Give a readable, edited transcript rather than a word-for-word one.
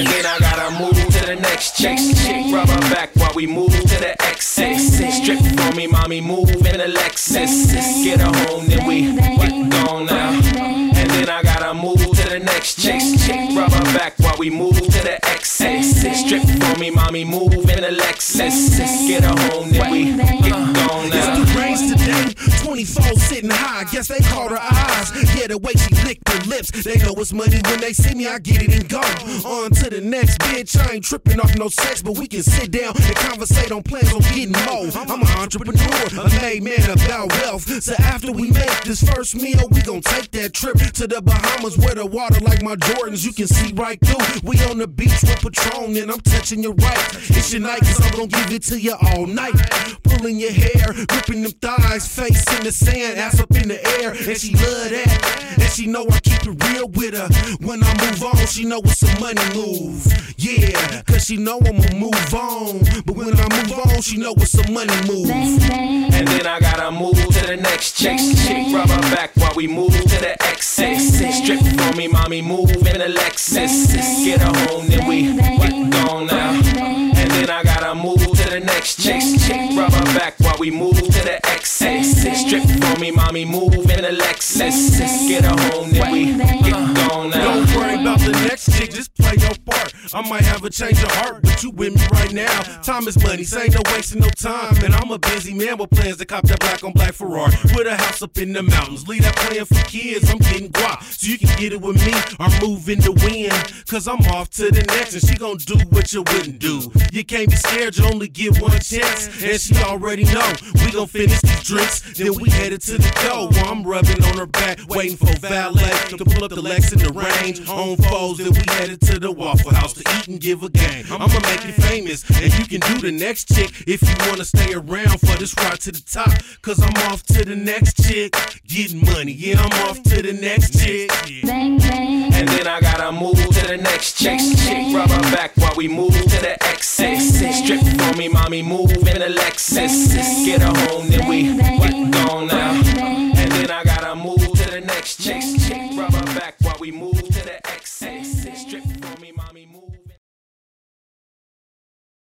And then I gotta move to the next chick. Chick rub her back while we move to the exit. Strip for me, mommy, move in a Lexus. Get her home, then we get gone now. And then I gotta move to the next chick. Chick rub her back while we move to the exit. Strip for me, mommy, move in a Lexus. Get her home, then we get gone now. It's the range today, 24 sitting high. Guess they caught her eyes. Yeah, the way she licked her lips. They know it's money when they see me. I get it and go on to the next bitch. I ain't tripping off no sex, but we can sit down and conversate on plans on getting more. I'm an entrepreneur, a made man about wealth. So after we make this first meal, we gon' take that trip to the Bahamas where the water like my Jordans. You can see right through. We on the beach with Patron and I'm touching your right. It's your night, cause I'm gon' give it to you all night. Pulling your hair, gripping them thighs, face in the sand, ass up in the air. And she love that, and she know I keep it real with her. When I move on, she know it's a money move. Yeah, cause she know I'ma move on. But when I move on, she know it's a money move. And then I gotta move to the next chick. Chick rub her back while we move to the exit. Strip for me, mommy, move in a Lexus. Get her home, then we get gone now. And then I gotta move to the next chick. Chick rub her back while we move to the exit. Strip for me, mommy, move in a Lexus. Get her home, then we get gone now. Don't worry about the next chick, just play your part. I might have a change of heart, but you with me right now. Time is money, so ain't no wasting no time. And I'm a busy man with plans to cop that black on black Ferrari with a house up in the mountains. Leave that playing for kids, I'm getting guap, so you can get it with me or move in the wind. Cause I'm off to the next, and she gon' do what you wouldn't do. You can't be scared, you only get one chance. And she already know, we gon' finish these drinks, then we headed to the door. While I'm rubbing on her back, waiting for valet to pull up the Lex in the range. On foes, then we headed to the Waffle House to eat and give a game. I'ma make you famous, and you can do the next chick if you wanna stay around for this ride to the top. Cause I'm off to the next chick, getting money. Yeah, I'm off to the next chick. And then I gotta move to the next chick. Chick rub her back while we move to the exit. Strip for me, mommy, move in a Lexus. Get her home, then we get gone now. And then I gotta move to the next chick. Chick rub her back while we move